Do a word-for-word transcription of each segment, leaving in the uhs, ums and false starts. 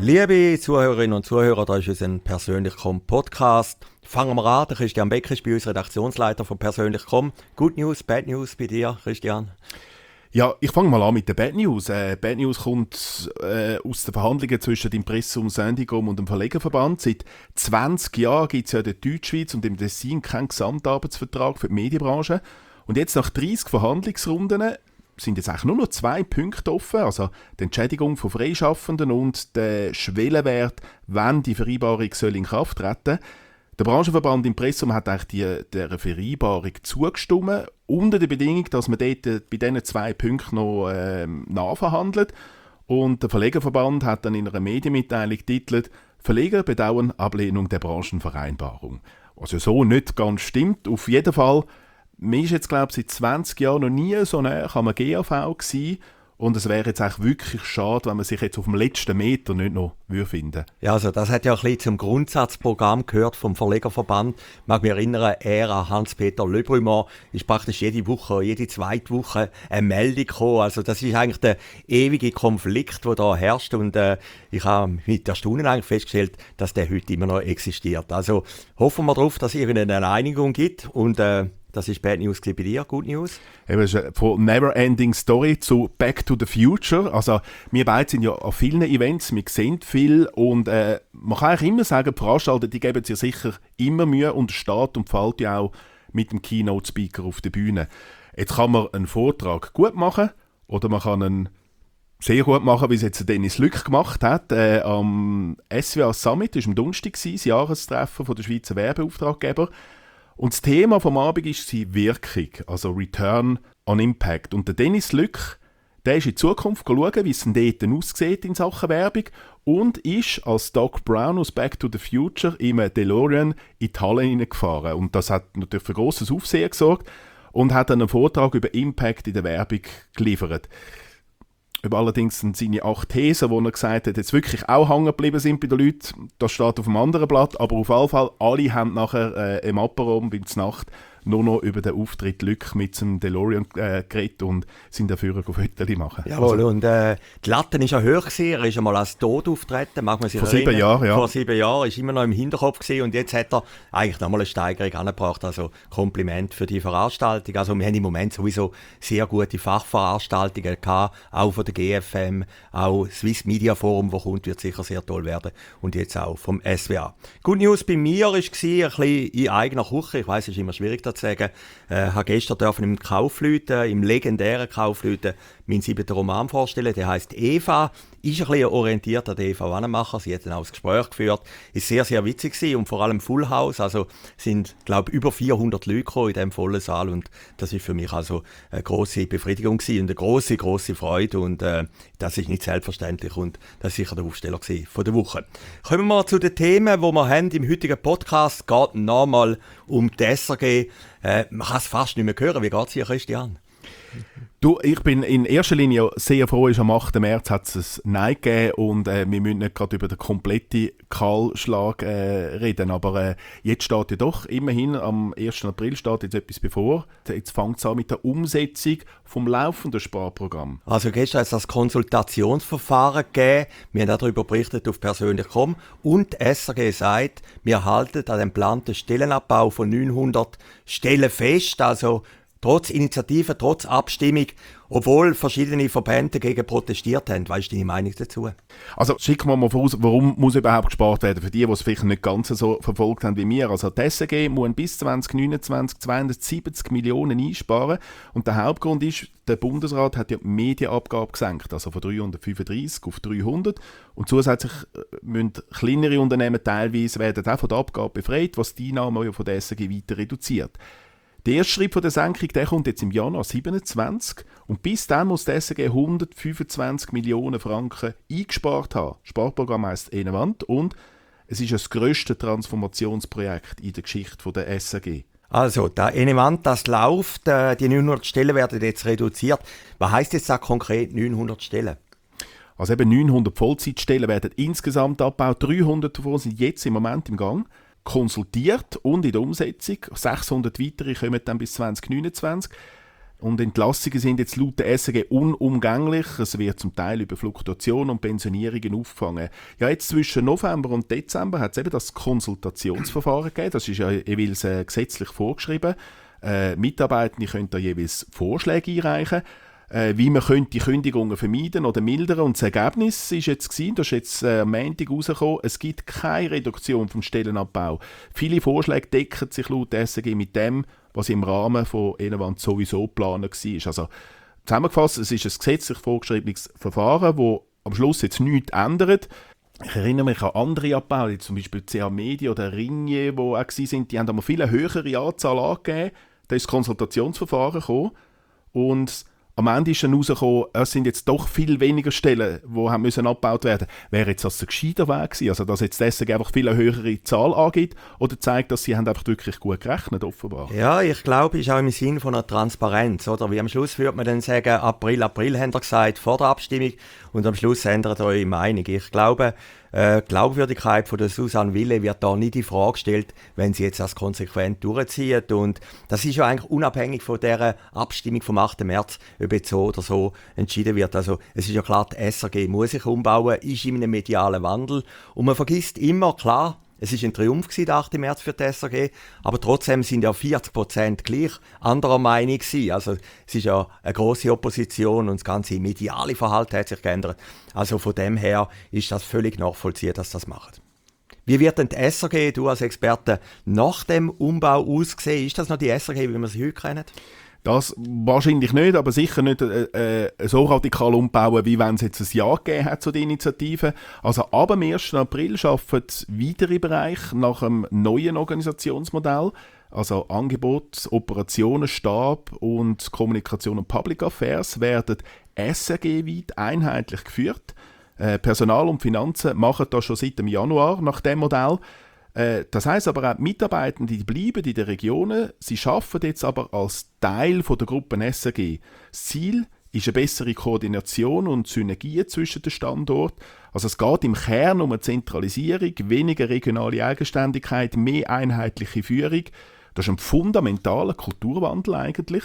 Liebe Zuhörerinnen und Zuhörer, da ist unser Persönlich komm Podcast. Fangen wir an. Der Christian Beck ist bei uns Redaktionsleiter von Persönlich komm. Good News, Bad News bei dir, Christian? Ja, ich fange mal an mit der Bad News. Äh, Bad News kommt äh, aus den Verhandlungen zwischen dem Impressum Syndikum und dem Verlegerverband. Seit zwanzig Jahren gibt es ja in der Deutschschweiz und im Tessin keinen Gesamtarbeitsvertrag für die Medienbranche. Und jetzt nach dreißig Verhandlungsrunden sind jetzt eigentlich nur noch zwei Punkte offen, also die Entschädigung von Freischaffenden und der Schwellenwert, wenn die Vereinbarung soll in Kraft treten. Der Branchenverband Impressum hat eigentlich die, dieser Vereinbarung zugestimmt, unter der Bedingung, dass man dort bei diesen zwei Punkten noch ähm, nachverhandelt. Und der Verlegerverband hat dann in einer Medienmitteilung getitelt: «Verleger bedauern Ablehnung der Branchenvereinbarung». Also so nicht ganz stimmt. Auf jeden Fall, man ist jetzt, glaube ich, seit zwanzig Jahren noch nie so nah am G A V gewesen. Und es wäre jetzt eigentlich wirklich schade, wenn man sich jetzt auf dem letzten Meter nicht noch finden würde. Ja, also das hat ja ein bisschen zum Grundsatzprogramm gehört vom Verlegerverband. Ich mag mich erinnern, er an Hans-Peter Le Brumont ist praktisch jede Woche, jede zweite Woche eine Meldung gekommen. Also das ist eigentlich der ewige Konflikt, der da herrscht. Und äh, ich habe mit Erstaunen eigentlich festgestellt, dass der heute immer noch existiert. Also hoffen wir darauf, dass es irgendeine Einigung gibt. Und äh, das ist Bad News bei dir, Good News? Eben, von Never Ending Story zu Back to the Future. Also wir beide sind ja an vielen Events, wir sehen viel und äh, man kann eigentlich immer sagen, die Veranstalter, die geben sich sicher immer Mühe und steht und fällt ja auch mit dem Keynote-Speaker auf der Bühne. Jetzt kann man einen Vortrag gut machen oder man kann einen sehr gut machen, wie es jetzt Dennis Lück gemacht hat. Äh, am S W A Summit, das war am Donnerstag, das Jahrestreffen von der Schweizer Werbeauftraggeber. Und das Thema vom Abend ist die Wirkung, also Return on Impact. Und der Dennis Lück, der ist in die Zukunft schauen, wie es denn dort aussieht in Sachen Werbung und ist als Doc Brown aus Back to the Future im DeLorean in die Halle hineingefahren. Und das hat natürlich für grosses Aufsehen gesorgt und hat dann einen Vortrag über Impact in der Werbung geliefert. Über allerdings seine acht Thesen, wo er gesagt hat, jetzt wirklich auch hängen geblieben sind bei den Leuten, das steht auf einem anderen Blatt, aber auf jeden Fall, alle haben nachher äh, im Apero bei der Nacht nur noch über den Auftritt Lück mit dem DeLorean äh, geredet und sind dafür ein Fotos machen. Jawohl, also, und äh, die Latte ist ja hoch gewesen, er ist einmal als Tod auftreten, mag man sich vor erinnern. sieben Jahren, ja. Vor sieben Jahren, ist immer noch im Hinterkopf gewesen und jetzt hat er eigentlich nochmal eine Steigerung angebracht, also Kompliment für die Veranstaltung. Also wir haben im Moment sowieso sehr gute Fachveranstaltungen gehabt, auch von der G F M, auch Swiss Media Forum, das kommt, wird sicher sehr toll werden und jetzt auch vom S W A. Good News bei mir war ein bisschen in eigener Küche, ich weiss, es ist immer schwierig zu sagen. Ich äh, habe gestern dürfen im Kaufleuten, im legendären Kaufleuten, meinen siebten Roman vorstellen. Der heisst Eva. Ist ein bisschen orientiert an Eva Wannemacher. Sie hat dann auch das Gespräch geführt. Ist sehr, sehr witzig gewesen und vor allem Full House. Also sind, glaube ich, über vierhundert Leute gekommen in diesem vollen Saal und das ist für mich also eine grosse Befriedigung gewesen und eine grosse, grosse Freude und äh, das ist nicht selbstverständlich und das ist sicher der Aufsteller gewesen von der Woche. Kommen wir zu den Themen, die wir haben im heutigen Podcast. Es geht nochmal um die S R G. Äh, man kann es fast nicht mehr hören. Wie geht es dir, Christian? Du, ich bin in erster Linie sehr froh, ist am achten März hat es ein Nein gegeben und äh, wir müssen nicht gerade über den kompletten Kahlschlag äh, reden, aber äh, jetzt steht ja doch immerhin, am ersten April steht jetzt etwas bevor. Jetzt fängt es an mit der Umsetzung vom laufenden Sparprogramm. Also gestern hat es das Konsultationsverfahren gegeben, wir haben darüber berichtet auf persönlich punkt com und die S R G sagt, wir halten an dem geplanten Stellenabbau von neunhundert Stellen fest, also trotz Initiative, trotz Abstimmung, obwohl verschiedene Verbände dagegen protestiert haben. Weißt du deine Meinung dazu? Also schicken wir mal voraus, warum muss überhaupt gespart werden? Für die, die es vielleicht nicht ganz so verfolgt haben wie wir. Also die S R G muss bis zwanzig neunundzwanzig zweihundertsiebzig Millionen einsparen. Und der Hauptgrund ist, der Bundesrat hat ja die Medienabgabe gesenkt, also von dreihundertfünfunddreissig auf dreihundert. Und zusätzlich müssen kleinere Unternehmen teilweise werden auch von der Abgabe befreit, was die Einnahmen von der S R G weiter reduziert. Der erste Schritt von der Senkung der kommt jetzt im Januar siebenundzwanzig und bis dann muss die S R G hundertfünfundzwanzig Millionen Franken eingespart haben. Das Sparprogramm heisst Enewand und es ist das grösste Transformationsprojekt in der Geschichte der S R G. Also, der Enewand, das läuft, äh, die neunhundert Stellen werden jetzt reduziert. Was heisst jetzt da konkret neunhundert Stellen? Also eben neunhundert Vollzeitstellen werden insgesamt abgebaut, dreihundert davon sind jetzt im Moment im Gang. Konsultiert und in der Umsetzung. sechshundert weitere kommen dann bis zwanzig neunundzwanzig. Und Entlassungen sind jetzt laut der S R G unumgänglich. Es wird zum Teil über Fluktuation und Pensionierungen aufgefangen. Ja, jetzt zwischen November und Dezember hat es eben das Konsultationsverfahren gegeben. Das ist ja jeweils äh, gesetzlich vorgeschrieben. Äh, Mitarbeitende können da jeweils Vorschläge einreichen, äh, wie man könnte die Kündigungen vermeiden oder mildern. Und das Ergebnis ist jetzt gewesen, das ist jetzt äh, am Montag rausgekommen, es gibt keine Reduktion vom Stellenabbau. Viele Vorschläge decken sich laut der S R G mit dem, was im Rahmen von Enewand sowieso geplant war. Also zusammengefasst, es ist ein gesetzlich vorgeschriebenes Verfahren, das am Schluss jetzt nichts ändert. Ich erinnere mich an andere Abbauen, zum Beispiel C A Media oder Ringier, die auch waren, die haben eine viel höhere Anzahl angegeben. Da ist das Konsultationsverfahren gekommen und am Ende ist dann herausgekommen, es sind jetzt doch viel weniger Stellen, die haben müssen abgebaut werden müssen. Wäre jetzt das ein gescheiter Weg gewesen? Also, dass jetzt das einfach viel eine höhere Zahl angibt? Oder zeigt, dass sie haben einfach wirklich gut gerechnet, offenbar? Ja, ich glaube, es ist auch im Sinne von einer Transparenz. Oder? Wie am Schluss würde man dann sagen, April, April haben wir gesagt, vor der Abstimmung. Und am Schluss ändert eure Meinung. Ich glaube, äh, die Glaubwürdigkeit von der Susanne Wille wird da nicht in Frage gestellt, wenn sie jetzt das konsequent durchzieht. Und das ist ja eigentlich unabhängig von dieser Abstimmung vom achten März, ob jetzt so oder so entschieden wird. Also es ist ja klar, die S R G muss sich umbauen, ist in einem medialen Wandel. Und man vergisst immer, klar, es war ein Triumph gewesen, der achte März für die S R G, aber trotzdem sind ja vierzig Prozent gleich anderer Meinung gewesen. Also es ist ja eine grosse Opposition und das ganze mediale Verhalten hat sich geändert. Also von dem her ist das völlig nachvollziehbar, dass das macht. Wie wird denn die S R G, du als Experte, nach dem Umbau aussehen? Ist das noch die S R G, wie wir sie heute kennen? Das wahrscheinlich nicht, aber sicher nicht äh, äh, so radikal umbauen, wie wenn es jetzt ein Ja gegeben hat zu der Initiative. Also ab dem ersten April arbeiten weitere Bereiche nach einem neuen Organisationsmodell. Also Angebot, Operationen, Stab und Kommunikation und Public Affairs werden S R G-weit einheitlich geführt. Äh, Personal und Finanzen machen das schon seit dem Januar nach dem Modell. Das heisst aber auch, die Mitarbeitenden die bleiben in den Regionen, sie arbeiten jetzt aber als Teil von der Gruppe S R G. Das Ziel ist eine bessere Koordination und Synergien zwischen den Standorten. Also es geht im Kern um eine Zentralisierung, weniger regionale Eigenständigkeit, mehr einheitliche Führung. Das ist ein fundamentaler Kulturwandel eigentlich.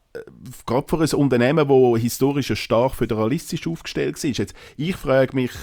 Gerade für ein Unternehmen, das historisch stark föderalistisch aufgestellt ist. Jetzt, ich frage mich,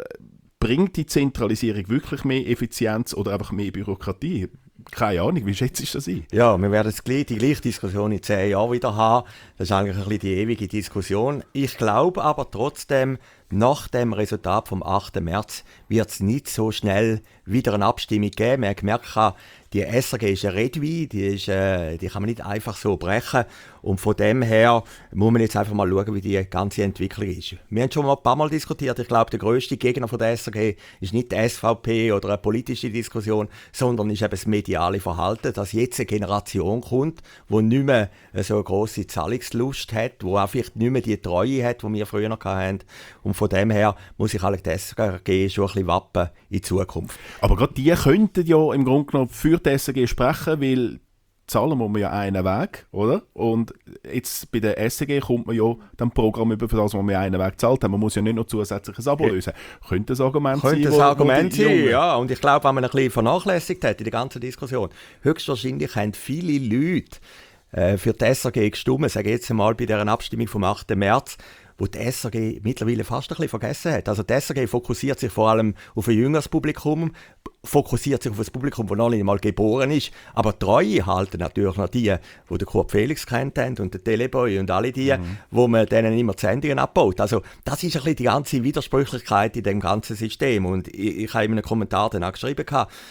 bringt die Zentralisierung wirklich mehr Effizienz oder einfach mehr Bürokratie? Keine Ahnung, wie schätzt du das ein? Ja, wir werden die gleiche Diskussion in zehn Jahren wieder haben. Das ist eigentlich ein bisschen die ewige Diskussion. Ich glaube aber trotzdem, nach dem Resultat vom achten März wird es nicht so schnell wieder eine Abstimmung geben. Man hat gemerkt, die S R G ist eine Redwein, die, ist, äh, die kann man nicht einfach so brechen. Und von dem her muss man jetzt einfach mal schauen, wie die ganze Entwicklung ist. Wir haben schon mal ein paar Mal diskutiert. Ich glaube, der grösste Gegner von der S R G ist nicht die S V P oder eine politische Diskussion, sondern ist eben das mediale Verhalten, dass jetzt eine Generation kommt, die nicht mehr so eine grosse Zahlungslust hat, die auch vielleicht nicht mehr die Treue hat, die wir früher noch hatten. Und von dem her muss ich halt die S R G schon ein bisschen wappen in die Zukunft. Aber gerade die könnten ja im Grunde genommen für die S R G sprechen, weil zahlen muss man ja einen Weg, oder? Und jetzt bei der S R G kommt man ja dann Programm über, für das man einen Weg zahlt. Man muss ja nicht noch zusätzliches Abo lösen. Könnte das Argument Könnte sein? Könnte das Argument sein, ja. Und ich glaube, wenn man ein bisschen vernachlässigt hat in der ganzen Diskussion, höchstwahrscheinlich haben viele Leute äh, für die S R G gestimmt, sage ich jetzt einmal bei dieser Abstimmung vom achten März, wo die S R G mittlerweile fast ein bisschen vergessen hat. Also die S R G fokussiert sich vor allem auf ein jüngeres Publikum, fokussiert sich auf das Publikum, das noch nicht mal geboren ist. Aber Treue halten natürlich noch die, die den Kurt Felix kennt haben und den Teleboy und alle die, mhm. wo man denen immer die Sendungen abbaut. Also das ist ein bisschen die ganze Widersprüchlichkeit in dem ganzen System. Und ich, ich habe in einem Kommentar dann auch geschrieben,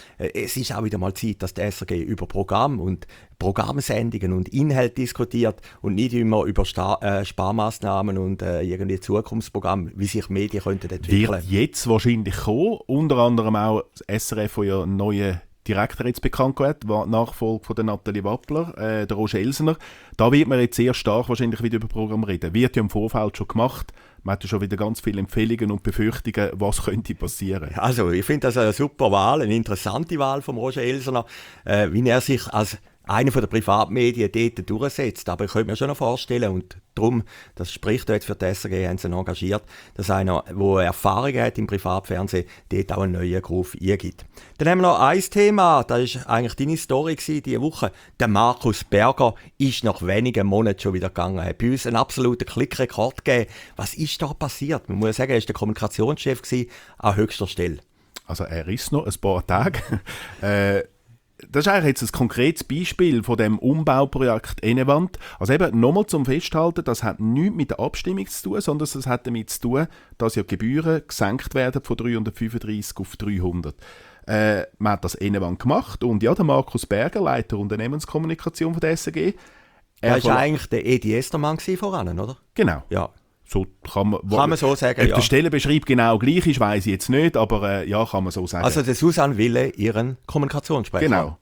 es ist auch wieder mal Zeit, dass die S R G über Programm und Programmsendungen und Inhalt diskutiert und nicht immer über Star- äh, Sparmaßnahmen und äh, irgendwie Zukunftsprogramme, wie sich Medien könnten entwickeln. Wird jetzt wahrscheinlich kommen, unter anderem auch das S R F, der ja einen neuen Direktor jetzt bekannt hat, Nachfolger von der Nathalie Wappler, äh, der Roger Elsener. Da wird man jetzt sehr stark wahrscheinlich wieder über Programm reden. Wird ja im Vorfeld schon gemacht. Man hat ja schon wieder ganz viele Empfehlungen und Befürchtungen, was könnte passieren. Also ich finde das eine super Wahl, eine interessante Wahl von Roger Elsener, äh, wie er sich als einer der Privatmedien dort durchsetzt. Aber ich könnte mir schon noch vorstellen, und darum, das spricht jetzt für die S R G, haben sie ihn engagiert, dass einer, der Erfahrung hat im Privatfernsehen, dort auch einen neuen Beruf eingibt. Dann haben wir noch ein Thema, das war eigentlich deine Story diese Woche. Der Markus Berger ist nach wenigen Monaten schon wieder gegangen. Er hat bei uns einen absoluten Klickrekord gegeben. Was ist da passiert? Man muss sagen, er war der Kommunikationschef an höchster Stelle. Also er ist noch ein paar Tage. äh, Das ist eigentlich jetzt ein konkretes Beispiel von dem Umbauprojekt Enewand. Also eben nochmal zum Festhalten, das hat nichts mit der Abstimmung zu tun, sondern es hat damit zu tun, dass ja die Gebühren gesenkt werden von dreihundertfünfunddreissig auf dreihundert. Äh, man hat das Enewand gemacht und ja, der Markus Berger, Leiter Unternehmenskommunikation von der S R G. Er war eigentlich der Edi Estermann voran, oder? Genau. Ja. So kann man, kann man so sagen, ob ja. der Stellenbeschreib genau gleich ist, weiss ich jetzt nicht, aber äh, ja, kann man so sagen. Also der Susanne Wille, ihren Kommunikationssprecher. Genau.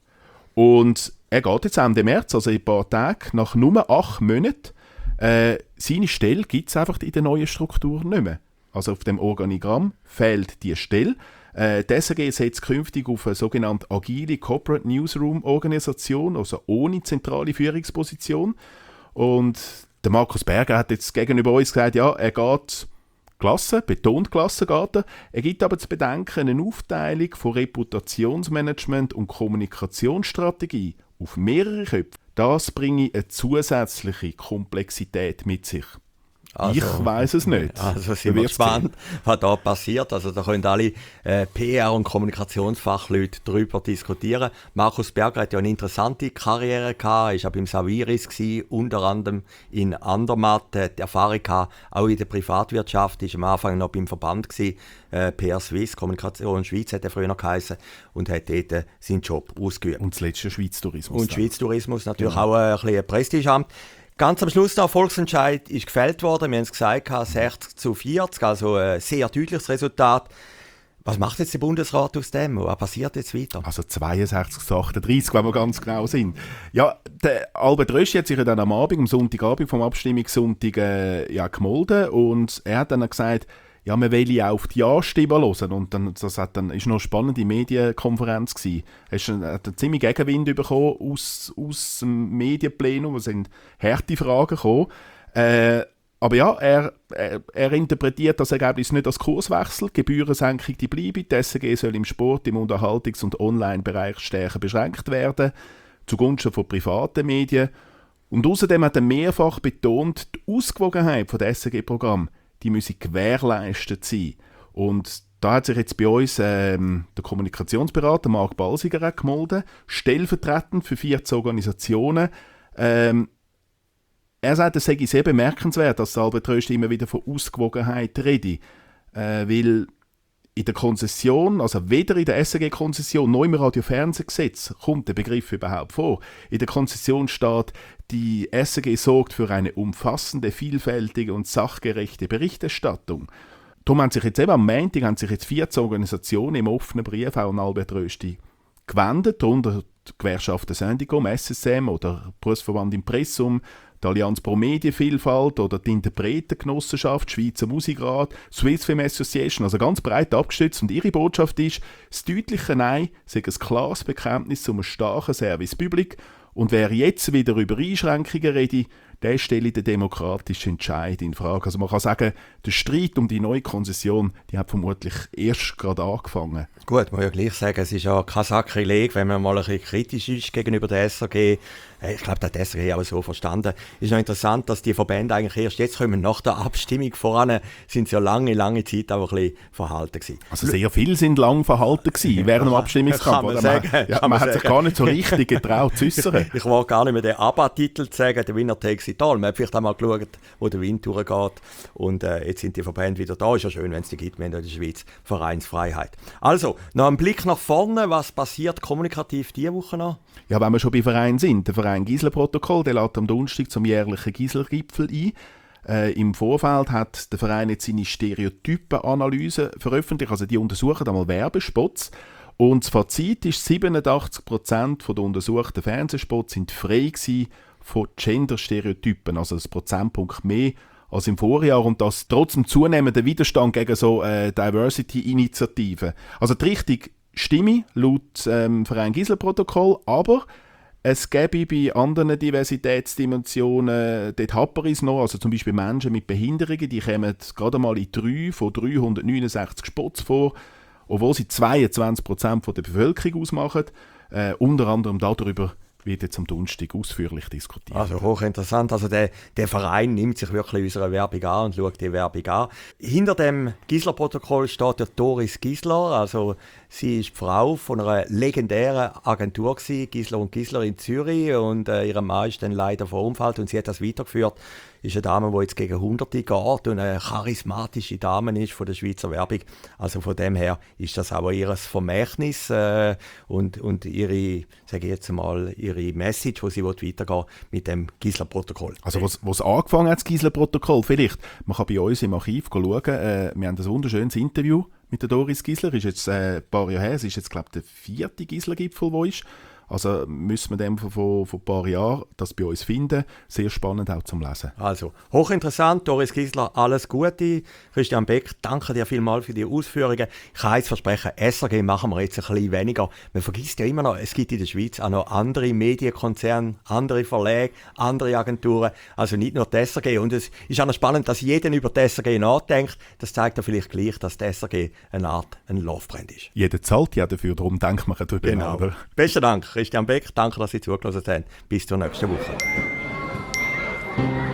Und er geht jetzt Ende März, also in ein paar Tagen, nach nur acht Monaten, äh, seine Stelle gibt es einfach in der neuen Struktur nicht mehr. Also auf dem Organigramm fehlt die Stelle. Äh, die S R G setzt künftig auf eine sogenannte agile Corporate Newsroom Organisation, also ohne zentrale Führungsposition. Und der Markus Berger hat jetzt gegenüber uns gesagt, ja, er geht Klasse, betont Klasse geht er. Er gibt aber zu bedenken eine Aufteilung von Reputationsmanagement und Kommunikationsstrategie auf mehrere Köpfe. Das bringe eine zusätzliche Komplexität mit sich. Also, ich weiss es nicht. Also sind wir gespannt, was da passiert. Also da können alle äh, P R- und Kommunikationsfachleute darüber diskutieren. Markus Berger hat ja eine interessante Karriere gehabt. Er war beim Saviris gewesen, unter anderem in Andermatt. Er hat Erfahrung gehabt, auch in der Privatwirtschaft. Er war am Anfang noch beim Verband gewesen, äh, P R Swiss, Kommunikation Schweiz hat er früher noch geheißen, und hat dort äh, seinen Job ausgeübt. Und das letzte Schweiz Tourismus. Und Schweiz Tourismus natürlich ja. auch äh, ein bisschen ein Prestigeamt. Ganz am Schluss der Volksentscheid ist gefällt worden. Wir haben es gesagt, sechzig zu vierzig, also ein sehr deutliches Resultat. Was macht jetzt der Bundesrat aus dem? Was passiert jetzt weiter? Also zweiundsechzig zu achtunddreissig, wenn wir ganz genau sind. Ja, der Albert Rösti hat sich ja dann am Abend, am Sonntagabend vom Abstimmungssonntag äh, ja, gemeldet und er hat dann gesagt, ja, man will ja auf die Ja-Stimmen hören. Und dann, das hat dann, ist noch eine spannende Medienkonferenz gewesen. Er hat einen ziemlich Gegenwind bekommen aus, aus dem Medienplenum. Es sind harte Fragen gekommen. Äh, aber ja, er, er, er interpretiert das Ergebnis nicht als Kurswechsel. Die Gebührensenkung die bleiben. Die S R G soll im Sport, im Unterhaltungs- und Online-Bereich stärker beschränkt werden, zugunsten von privaten Medien. Und außerdem hat er mehrfach betont, die Ausgewogenheit des S R G-Programms, die müssen gewährleistet sein. Und da hat sich jetzt bei uns ähm, der Kommunikationsberater Marc Balsiger gemeldet, stellvertretend für vierzehn Organisationen. Ähm, er sagt, es sei sehr bemerkenswert, dass Albert Rösti immer wieder von Ausgewogenheit redet. Äh, weil in der Konzession, also weder in der S R G-Konzession noch im Radio-Fernsehgesetz kommt der Begriff überhaupt vor. In der Konzession steht, die S R G sorgt für eine umfassende, vielfältige und sachgerechte Berichterstattung. Darum haben sich jetzt eben am Montag haben sich jetzt vierzehn Organisationen im offenen Brief auch an Albert Rösti gewendet, darunter die Gewerkschaften Syndikum, S S M oder Berufsverband Impressum, die Allianz pro Medienvielfalt oder die Interpretengenossenschaft, Schweizer Musikrat, Swiss Film Association, also ganz breit abgestützt. Und ihre Botschaft ist, das deutliche Nein sei ein klares Bekenntnis zu einem starken Service Public. Und wer jetzt wieder über Einschränkungen redet, der stelle den demokratischen Entscheid in Frage. Also man kann sagen, der Streit um die neue Konzession, die hat vermutlich erst gerade angefangen. Gut, man muss ja gleich sagen, es ist ja kein Sakrileg, wenn man mal ein bisschen kritisch ist gegenüber der S R G. Ich glaube, das hat die S R G auch so verstanden. Es ist noch interessant, dass die Verbände eigentlich erst jetzt kommen, nach der Abstimmung voran, sind sie ja lange, lange Zeit auch ein bisschen verhalten gewesen. Also sehr viele sind lang verhalten gewesen, während dem Abstimmungskampf. Kann man sagen. Man, ja, kann man man hat sagen. sich gar nicht so richtig getraut zu äußern. Ich wollte gar nicht mehr den ABBA-Titel zu sagen, der Winner takes it all. Man hat vielleicht einmal geschaut, wo der Wind durchgeht. Und äh, jetzt sind die Verbände wieder da. Ist ja schön, wenn es die gibt. Wir haben in der Schweiz Vereinsfreiheit. Also, noch ein Blick nach vorne. Was passiert kommunikativ diese Woche noch? Ja, wenn wir schon bei Vereinen sind. Der Verein Gisler-Protokoll, der lädt am Donnerstag zum jährlichen Gisler-Gipfel ein. Äh, Im Vorfeld hat der Verein jetzt seine Stereotypen-Analyse veröffentlicht. Also die untersuchen einmal Werbespots. Und das Fazit ist, siebenundachtzig Prozent der untersuchten Fernsehspots sind frei gewesen von Gender-Stereotypen, also ein Prozentpunkt mehr als im Vorjahr, und das trotz dem zunehmenden Widerstand gegen so äh, Diversity-Initiativen. Also die Richtung stimme laut ähm, Verein Gisler-Protokoll, aber Es gäbe bei anderen Diversitätsdimensionen, dort hapert es noch, also zum Beispiel Menschen mit Behinderungen, die kommen gerade mal in drei von dreihundertneunundsechzig Spots vor, obwohl sie zweiundzwanzig Prozent der Bevölkerung ausmachen. Äh, unter anderem darüber wird jetzt am Donnerstag ausführlich diskutiert. Also hochinteressant. Also der, der Verein nimmt sich wirklich unsere Werbung an und schaut die Werbung an. Hinter dem Gisler-Protokoll steht der Doris Gisler. Also sie ist die Frau von einer legendären Agentur gewesen, Gisler und Gisler in Zürich, und äh, ihr Mann ist dann leider verunfallt und sie hat das weitergeführt. Ist eine Dame, die jetzt gegen Hunderte geht und eine charismatische Dame ist von der Schweizer Werbung. Also von dem her ist das auch ihr Vermächtnis äh, und, und ihre, sage ich jetzt mal, ihre Message, die sie weitergehen mit dem Gisler-Protokoll. Also was, was angefangen hat, das Gisler-Protokoll, vielleicht, man kann bei uns im Archiv schauen, äh, wir haben ein wunderschönes Interview mit der Doris Gisler, ist jetzt äh, ein paar Jahre her, es ist jetzt, glaube ich, der vierte Gisler-Gipfel, der ist. Also müssen wir dem von, von, von ein paar Jahren das bei uns finden. Sehr spannend auch zum Lesen. Also, hochinteressant. Doris Gisler, alles Gute. Christian Beck, danke dir vielmals für die Ausführungen. Ich kann jetzt versprechen, S R G machen wir jetzt ein bisschen weniger. Man vergisst ja immer noch, es gibt in der Schweiz auch noch andere Medienkonzerne, andere Verlage, andere Agenturen. Also nicht nur die S R G. Und es ist auch noch spannend, dass jeder über die S R G nachdenkt. Das zeigt ja vielleicht gleich, dass die S R G eine Art ein Laufbrand ist. Jeder zahlt ja dafür, darum denkt man darüber genau. nach. Besten Dank. Christian Beck, danke, dass Sie zugelassen haben. Bis zur nächsten Woche.